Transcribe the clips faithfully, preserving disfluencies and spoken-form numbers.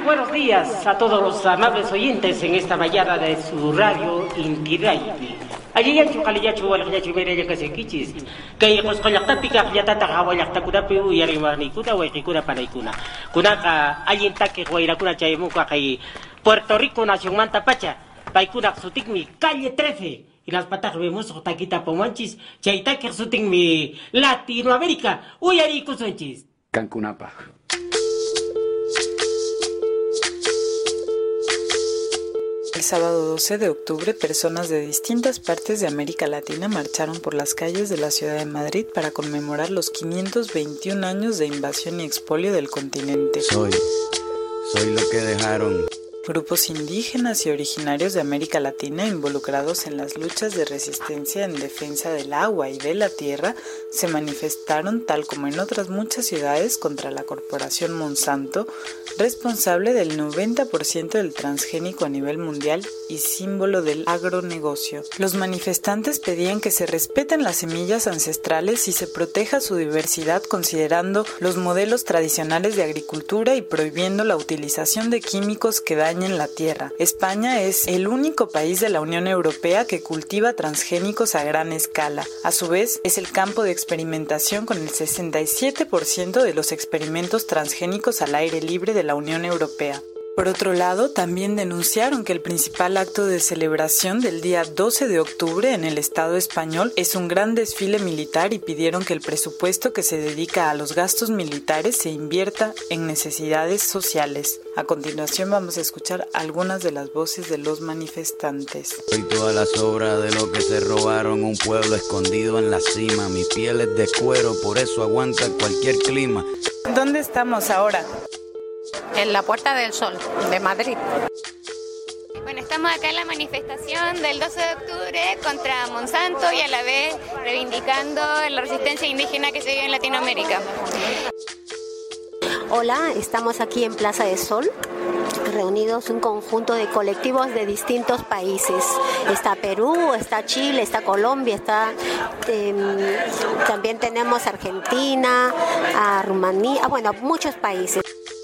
buenos días a todos los amables oyentes en esta mañana de su radio Inti Raymi. Ayayachu, kaliyachu, walayachu, mereya kasekichis. Kay qosqollaqtapiqa qillatata hawallaqtakunapi uyariwarniykuna wayqikuna panaykuna. Kunaqa allintaki wayrakuna chaymunqa kay Puerto Rico nacionmanta pacha. Paykunaq sutinmi calle trece. Y las patas vemos taquita pomanchis. Chaytaki sutinmi Latinoamérica. Uyarikusunchis. Cancunapa. El sábado doce de octubre, personas de distintas partes de América Latina marcharon por las calles de la ciudad de Madrid para conmemorar los quinientos veintiún años de invasión y expolio del continente. Soy, soy lo que dejaron. Grupos indígenas y originarios de América Latina involucrados en las luchas de resistencia en defensa del agua y de la tierra se manifestaron, tal como en otras muchas ciudades, contra la corporación Monsanto, responsable del noventa por ciento del transgénico a nivel mundial y símbolo del agronegocio. Los manifestantes pedían que se respeten las semillas ancestrales y se proteja su diversidad considerando los modelos tradicionales de agricultura y prohibiendo la utilización de químicos que dañan en la tierra. España es el único país de la Unión Europea que cultiva transgénicos a gran escala. A su vez, es el campo de experimentación con el sesenta y siete por ciento de los experimentos transgénicos al aire libre de la Unión Europea. Por otro lado, también denunciaron que el principal acto de celebración del día doce de octubre en el Estado español es un gran desfile militar y pidieron que el presupuesto que se dedica a los gastos militares se invierta en necesidades sociales. A continuación vamos a escuchar algunas de las voces de los manifestantes. Soy toda la sobra de lo que se robaron, un pueblo escondido en la cima. Mi piel es de cuero, por eso aguanta cualquier clima. ¿Dónde estamos ahora? En la Puerta del Sol, de Madrid. Bueno, estamos acá en la manifestación del doce de octubre contra Monsanto y a la vez reivindicando la resistencia indígena que se vive en Latinoamérica. Hola, estamos aquí en Plaza del Sol, reunidos un conjunto de colectivos de distintos países. Está Perú, está Chile, está Colombia, está eh, también tenemos Argentina, a Rumanía, bueno, muchos países.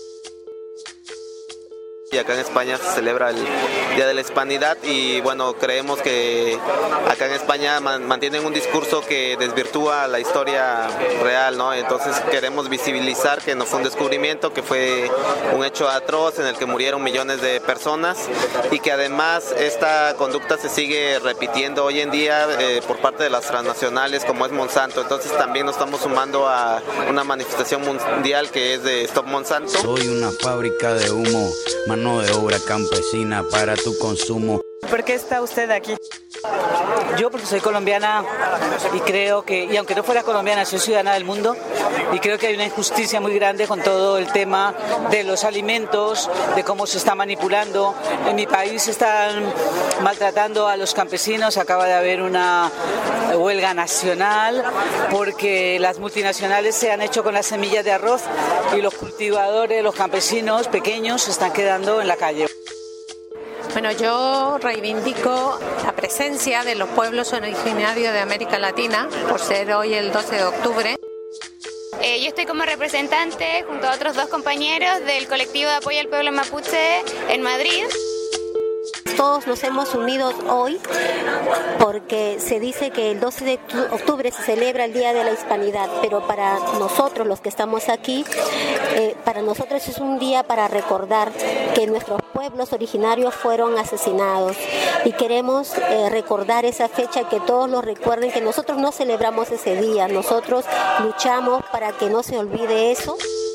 Y acá en España se celebra el Día de la Hispanidad y bueno, creemos que acá en España man, mantienen un discurso que desvirtúa la historia real, ¿no? Entonces queremos visibilizar que no fue un descubrimiento, que fue un hecho atroz en el que murieron millones de personas y que además esta conducta se sigue repitiendo hoy en día eh, por parte de las transnacionales como es Monsanto. Entonces también nos estamos sumando a una manifestación mundial que es de Stop Monsanto. Soy una fábrica de humo, mano de obra campesina para tu consumo. ¿Por qué está usted aquí? Yo porque soy colombiana y creo que, y aunque no fuera colombiana, soy ciudadana del mundo y creo que hay una injusticia muy grande con todo el tema de los alimentos, de cómo se está manipulando. En mi país están maltratando a los campesinos, acaba de haber una huelga nacional porque las multinacionales se han hecho con las semillas de arroz y los cultivadores, los campesinos pequeños se están quedando en la calle. Bueno, yo reivindico la presencia de los pueblos originarios de América Latina, por ser hoy el doce de octubre. Eh, yo estoy como representante, junto a otros dos compañeros, del colectivo de apoyo al pueblo mapuche en Madrid. Todos nos hemos unido hoy porque se dice que el doce de octubre se celebra el Día de la Hispanidad, pero para nosotros, los que estamos aquí, eh, para nosotros es un día para recordar que nuestros pueblos originarios fueron asesinados y queremos eh, recordar esa fecha, que todos lo recuerden, que nosotros no celebramos ese día, nosotros luchamos para que no se olvide eso.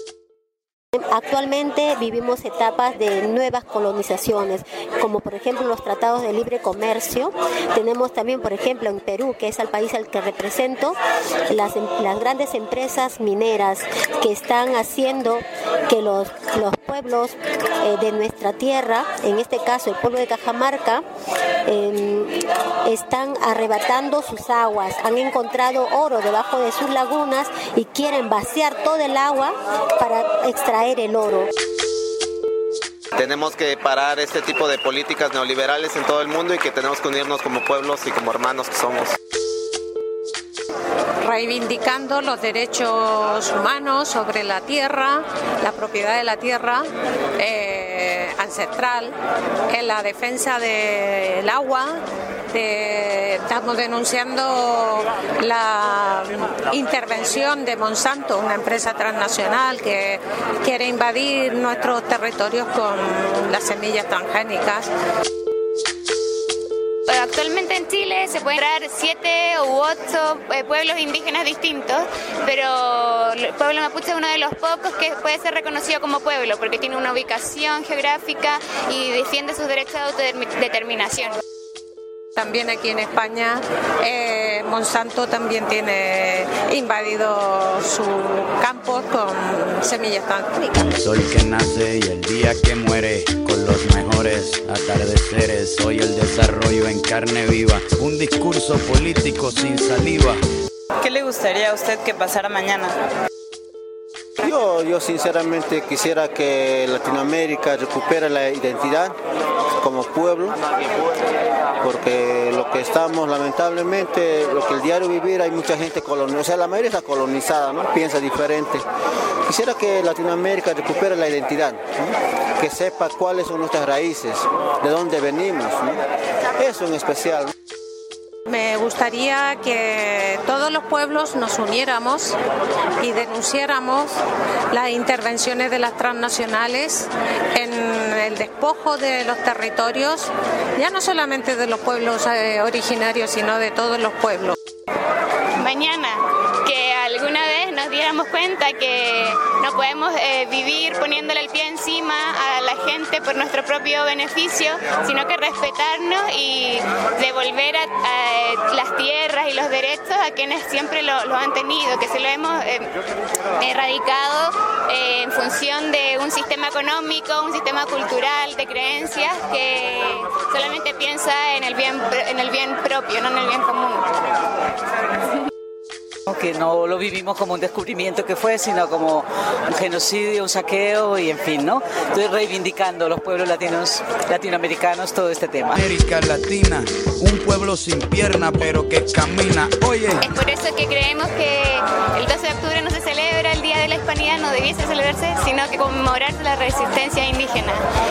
Actualmente vivimos etapas de nuevas colonizaciones, como por ejemplo los tratados de libre comercio. Tenemos también, por ejemplo, en Perú, que es el país al que represento, las, las grandes empresas mineras que están haciendo que los, los pueblos eh, de nuestra tierra, en este caso el pueblo de Cajamarca, eh, están arrebatando sus aguas. Han encontrado oro debajo de sus lagunas y quieren vaciar todo el agua para extraer el oro. Tenemos que parar este tipo de políticas neoliberales en todo el mundo y que tenemos que unirnos como pueblos y como hermanos que somos. Reivindicando los derechos humanos sobre la tierra, la propiedad de la tierra, eh, ancestral, en la defensa del agua. De, estamos denunciando la intervención de Monsanto, una empresa transnacional que quiere invadir nuestros territorios con las semillas transgénicas. Actualmente en Chile se pueden encontrar siete u ocho eh, pueblos indígenas distintos, pero el pueblo mapuche es uno de los pocos que puede ser reconocido como pueblo porque tiene una ubicación geográfica y defiende sus derechos de autodeterminación. También aquí en España, eh, Monsanto también tiene invadido sus campos con semillas transgénicas. El sol que nace y el día que muere, con los mejores atardeceres. Soy el desarrollo en carne viva, un discurso político sin saliva. ¿Qué le gustaría a usted que pasara mañana? Yo, yo sinceramente quisiera que Latinoamérica recupere la identidad como pueblo, porque lo que estamos, lamentablemente, lo que el diario vivir, hay mucha gente colonizada, o sea, la mayoría está colonizada, ¿no? Piensa diferente. Quisiera que Latinoamérica recupere la identidad, ¿no? Que sepa cuáles son nuestras raíces, de dónde venimos, ¿no? Eso en especial, ¿no? Me gustaría que todos los pueblos nos uniéramos y denunciáramos las intervenciones de las transnacionales en el despojo de los territorios, ya no solamente de los pueblos eh, originarios, sino de todos los pueblos. Mañana, que alguna vez nos diéramos cuenta que no podemos eh, vivir poniéndole el pie encima a la gente por nuestro propio beneficio, sino que respetarnos y devolver a, a las tierras y los derechos a quienes siempre lo, lo han tenido, que se lo hemos eh, erradicado eh, en función de un sistema económico, un sistema cultural de creencias que solamente piensa en el bien, en el bien propio, no en el bien común. Que no lo vivimos como un descubrimiento que fue, sino como un genocidio, un saqueo y en fin, ¿no? Estoy reivindicando los pueblos latinos, latinoamericanos, todo este tema. América Latina, un pueblo sin pierna pero que camina, oye. Es por eso que creemos que el doce de octubre no se celebra el Día de la Hispanidad, no debiese celebrarse, sino que conmemorarse la resistencia indígena.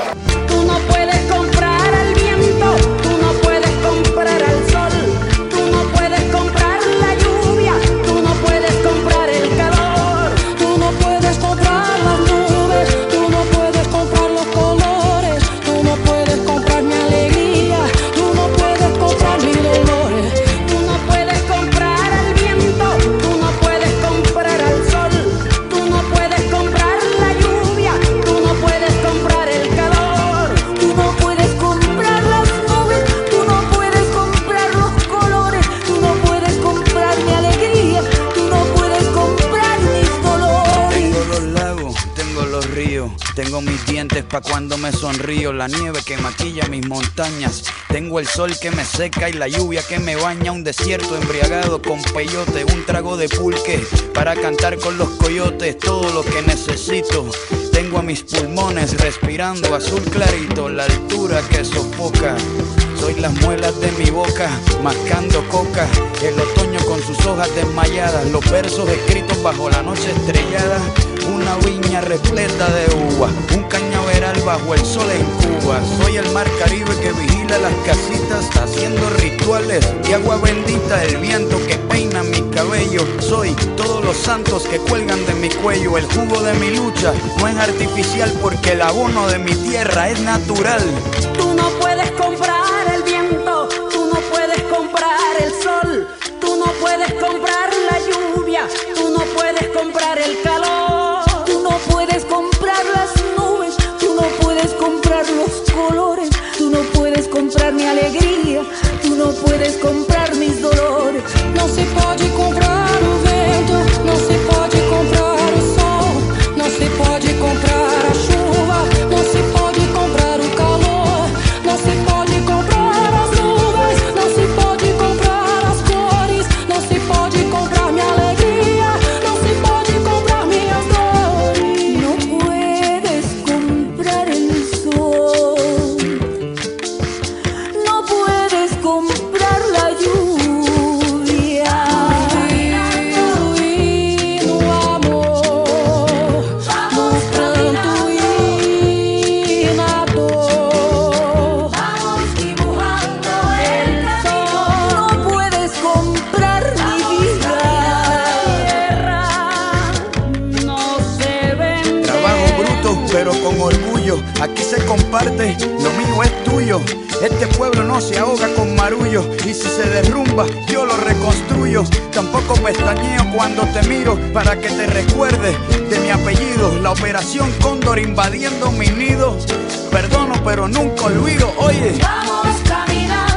Tú no puedes comprar al viento, tú no puedes comprar al sol, tú no puedes comprar la lluvia, tú no puedes comprar el calor, tú no puedes comprar las nubes, tú no puedes comprar los colores, tú no puedes comprar mi alegría, tú no puedes comprar mis dolores, tú no puedes comprar al viento, tú no puedes comprar al sol, tú no puedes comprar la lluvia, tú no puedes comprar el calor, tú no puedes comprar las nubes, tú no puedes comprar los colores, tú no puedes comprar mi alegría, tú no puedes comprar mis dolores. Tengo los lagos, tengo los ríos, tengo mis dientes pa' cuando me sonrío, la nieve que maquilla mis montañas, tengo el sol que me seca y la lluvia que me baña, un desierto embriagado con peyote, un trago de pulque para cantar con los coyotes, todo lo que necesito. Tengo a mis pulmones respirando azul clarito, la altura que sofoca. Soy las muelas de mi boca, mascando coca. El otoño con sus hojas desmayadas, los versos escritos bajo la noche estrellada. Una viña repleta de uvas, un cañaveral bajo el sol en Cuba. Soy el mar Caribe que vigila las casitas, haciendo rituales y agua bendita, el viento que peina mi cabello. Soy todos los santos que cuelgan de mi cuello. El jugo de mi lucha no es artificial porque el abono de mi tierra es natural. Tú no puedes comprar el viento, tú no puedes comprar el sol, tú no puedes comprar la lluvia, tú no puedes comprar el calor, tú no puedes comprar las nubes, tú no puedes comprar los colores, tú no puedes comprar mi alegría, tú no puedes comprar mis dolores. No se pode comprar o vento, no se pode comprar o sol, no se pode comprar a chuva, no se pode comprar o calor, no se pode comprar as nuvens, não se pode comprar as cores, não se pode comprar minha alegria, não se pode comprar minha pero con orgullo. Aquí se comparte, lo mío es tuyo. Este pueblo no se ahoga con marullo, y si se derrumba yo lo reconstruyo. Tampoco pestañeo cuando te miro para que te recuerdes de mi apellido. La operación Cóndor invadiendo mi nido. Perdono pero nunca olvido, oye. Vamos caminando.